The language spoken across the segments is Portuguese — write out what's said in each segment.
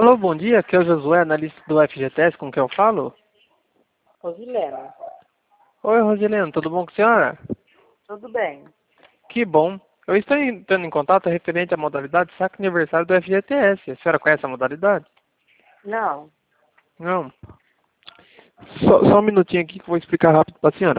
Alô, bom dia, aqui é o Josué, analista do FGTS, com quem eu falo? Rosilena, Oi, Rosilene, tudo bom com a senhora? tudo bem? Que bom. Eu estou entrando em contato referente à modalidade saque aniversário do FGTS. A senhora conhece a modalidade? Não, Não. Só um minutinho aqui que eu vou explicar rápido para a senhora.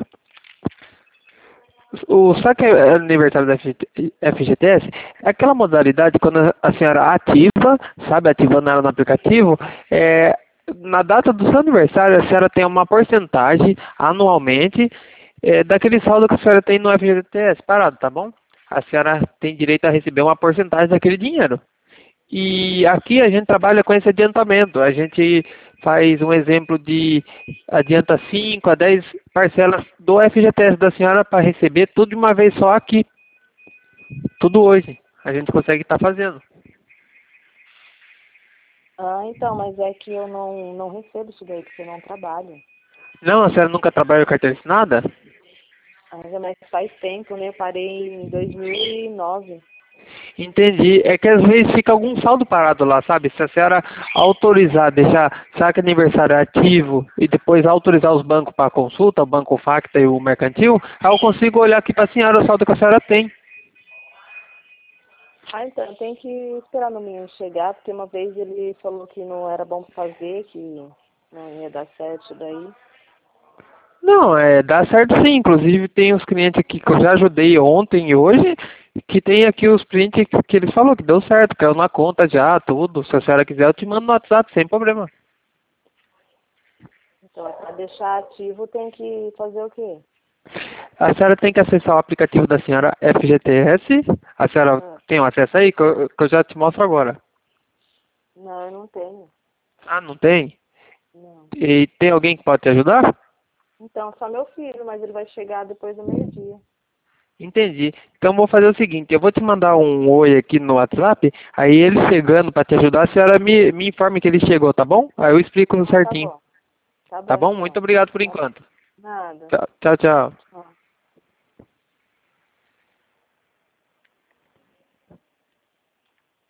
O saque aniversário do FGTS é aquela modalidade quando a senhora ativa, sabe, ativando ela no aplicativo, na data do seu aniversário a senhora tem uma porcentagem anualmente daquele saldo que a senhora tem no FGTS parado, tá bom? A senhora tem direito a receber uma porcentagem daquele dinheiro. E aqui a gente trabalha com esse adiantamento. A gente faz um exemplo de adianta 5 a 10 parcelas do FGTS da senhora para receber tudo de uma vez só aqui. Tudo hoje. A gente consegue estar fazendo. então, mas é que eu não recebo isso daí, porque eu não trabalho. Não, a senhora nunca trabalhou carteira assinada? Mas faz tempo, né? Eu parei em 2009. Entendi. É que às vezes fica algum saldo parado lá, sabe? Se a senhora autorizar, deixar saque aniversário ativo e depois autorizar os bancos para consulta, o Banco Facta e o Mercantil, aí eu consigo olhar aqui para a senhora o saldo que a senhora tem. Então, tem que esperar no menino chegar, porque uma vez ele falou que não era bom pra fazer, que não ia dar certo isso daí. Não, dá certo sim. Inclusive tem os clientes aqui que eu já ajudei ontem e hoje, que tem aqui os prints que eles falaram que deu certo, caiu na conta já, tudo. Se a senhora quiser, eu te mando no WhatsApp, sem problema. Então, para deixar ativo, tem que fazer o quê? A senhora tem que acessar o aplicativo da senhora FGTS. A senhora Ah, tem um acesso aí que eu já te mostro agora. não, eu não tenho. Ah, não tem? Não. E tem alguém que pode te ajudar? Então, só meu filho, mas ele vai chegar depois do meio-dia. Entendi. Então vou fazer o seguinte, eu vou te mandar um oi aqui no WhatsApp, aí ele chegando para te ajudar, a senhora me informe que ele chegou, tá bom? Aí eu explico Ah, tá certinho. bom. Tá Tá bom, bom? Muito então. obrigado por Tá bom. enquanto. Nada. Tchau, tchau. Tchau.